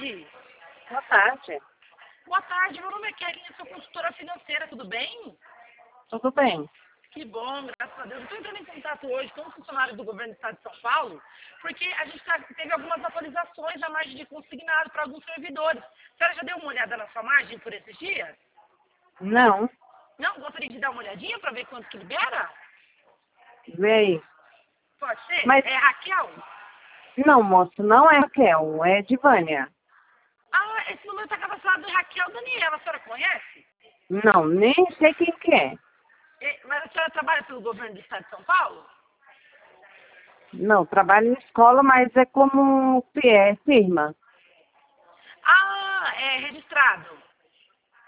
tarde. Boa tarde. Boa tarde, meu nome é Kelly, eu sou consultora financeira, tudo bem? Tudo bem? Que bom, graças a Deus. Estou entrando em contato hoje com um funcionário do governo do estado de São Paulo, porque a gente teve algumas atualizações na margem de consignado para alguns servidores. A senhora já deu uma olhada na sua margem por esses dias? Não. Não? Gostaria de dar uma olhadinha para ver quanto que libera? Vê aí. Pode ser? Mas- É Raquel? Não, moço, não é Raquel, é Divânia. Ah, esse número está cadastrado em Raquel Daniela, a senhora conhece? Não, nem sei quem que é. Mas a senhora trabalha pelo governo do estado de São Paulo? Não, trabalho em escola, mas é como firma. Ah, é registrado.